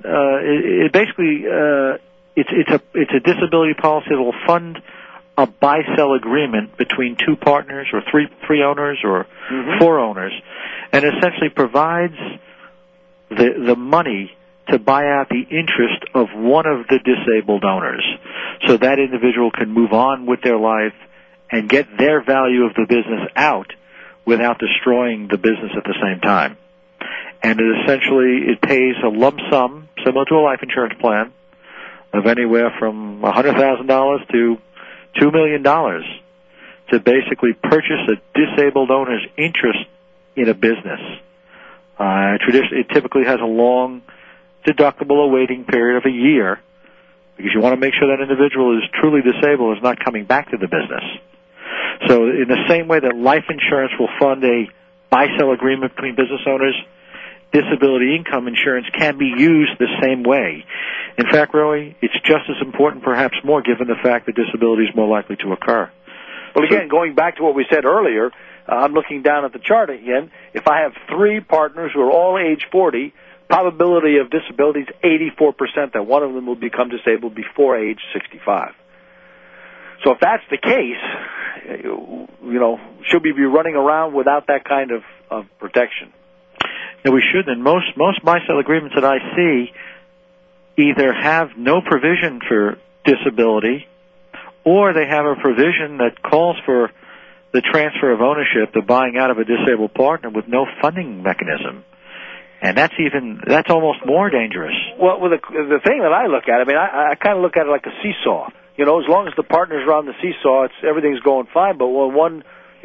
It's a disability policy that will fund a buy-sell agreement between two partners, or three owners, or four owners, and essentially provides the money to buy out the interest of one of the disabled owners, so that individual can move on with their life and get their value of the business out without destroying the business at the same time. And it pays a lump sum, similar to a life insurance plan, of anywhere from $100,000 to $2 million to basically purchase a disabled owner's interest in a business. It typically has a long deductible awaiting period of a year, because you want to make sure that individual is truly disabled, is not coming back to the business. So in the same way that life insurance will fund a buy-sell agreement between business owners, disability income insurance can be used the same way. In fact, Roy, it's just as important, perhaps more, given the fact that disability is more likely to occur. Well, again, going back to what we said earlier, I'm looking down at the chart again. If I have 3 partners who are all age 40, probability of disability is 84% that one of them will become disabled before age 65. So if that's the case, should we be running around without that kind of protection? Yeah, we should. And most buy-sell agreements that I see either have no provision for disability, or they have a provision that calls for the transfer of ownership, the buying out of a disabled partner with no funding mechanism. And that's almost more dangerous. Well, the thing that I look at, I kind of look at it like a seesaw. As long as the partners are on the seesaw, everything's going fine. But when one,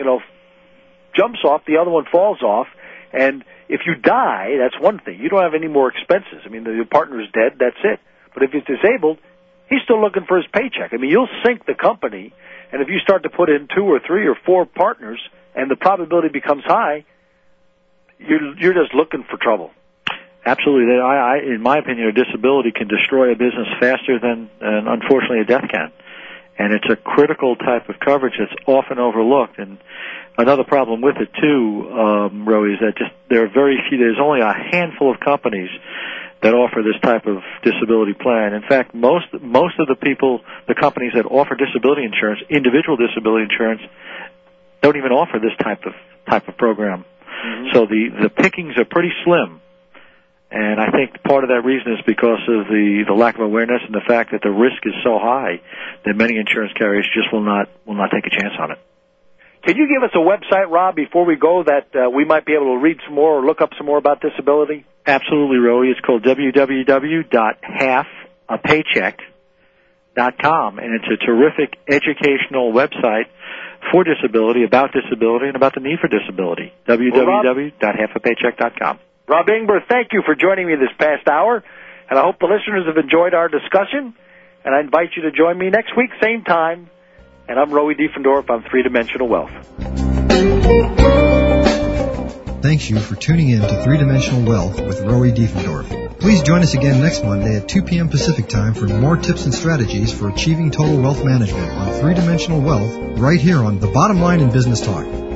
jumps off, the other one falls off. And if you die, that's one thing. You don't have any more expenses. The partner is dead, that's it. But if he's disabled, he's still looking for his paycheck. You'll sink the company, and if you start to put in 2 or 3 or 4 partners, and the probability becomes high, you're just looking for trouble. Absolutely. In my opinion, a disability can destroy a business faster than, unfortunately, a death can. And it's a critical type of coverage that's often overlooked. And another problem with it, too, Roe, is that there are very few. There's only a handful of companies that offer this type of disability plan. In fact, most of the companies that offer disability insurance, individual disability insurance, don't even offer this type of program. Mm-hmm. So the pickings are pretty slim. And I think part of that reason is because of the lack of awareness and the fact that the risk is so high that many insurance carriers just will not take a chance on it. Can you give us a website, Rob, before we go that we might be able to read some more or look up some more about disability? Absolutely, Roe. It's called www.halfapaycheck.com, and it's a terrific educational website for disability, about disability, and about the need for disability. www.halfapaycheck.com. Rob Ingber, thank you for joining me this past hour, and I hope the listeners have enjoyed our discussion, and I invite you to join me next week, same time, and I'm Roe Diefendorf on 3-Dimensional Wealth. Thanks you for tuning in to 3-Dimensional Wealth with Roe Diefendorf. Please join us again next Monday at 2 p.m. Pacific Time for more tips and strategies for achieving total wealth management on 3-Dimensional Wealth right here on The Bottom Line in Business Talk.